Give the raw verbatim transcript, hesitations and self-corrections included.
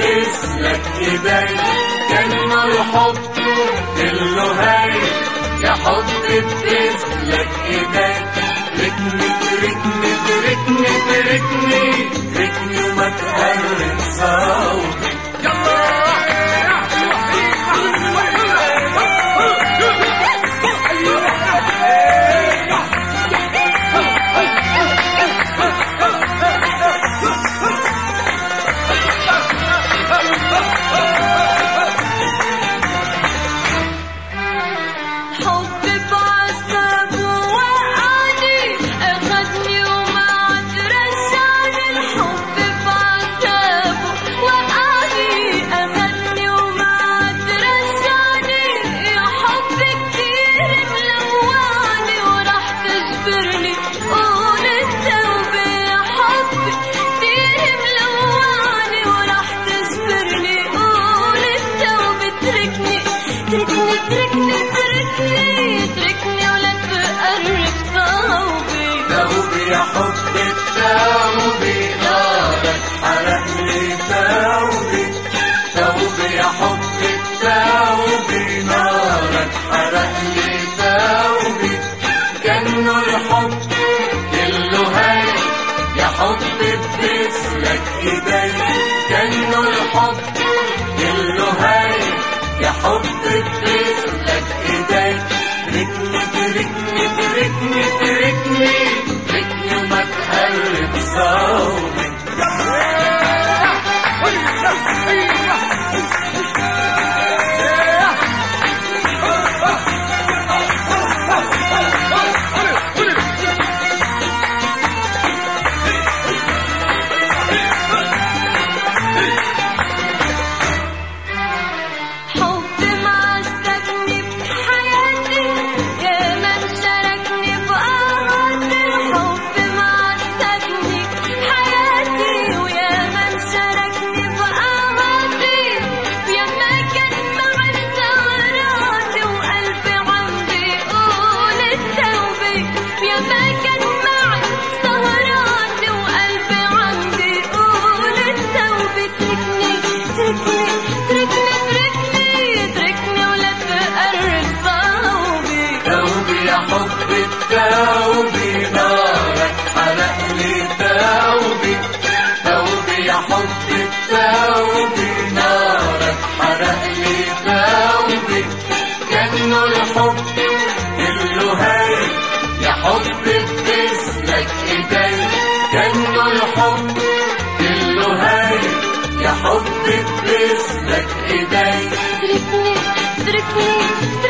بتلبسلك ايدي، كأنه الحب كله هاي يا حب بتلبسلك ايدي. تركني تركني تركني تركني تركني وما تقرب صوتي. تركني تركني تركني تركني ولا تقرب صوبي. توبي يا حب التوبي نارك حرق لي توبي. توبي يا حب التوبي نارك حرق لي توبي. كأنه الحب كله هاي يا حب بتلبسلك ايدي، كأنه الحب كله هاي يا حب بتلبسلك ايدي. تركني تركني تركني تركني تركني وما تقرب صوبي. حب التوبي نارك حرق لي توبي. توبي يا حب التوبي نارك حرق لي توبي. كأنه الحب كله هاي يا حب بتلبسلك ايدي، كأنه الحب كله هاي يا حب بتلبسلك ايدي. تركني تركني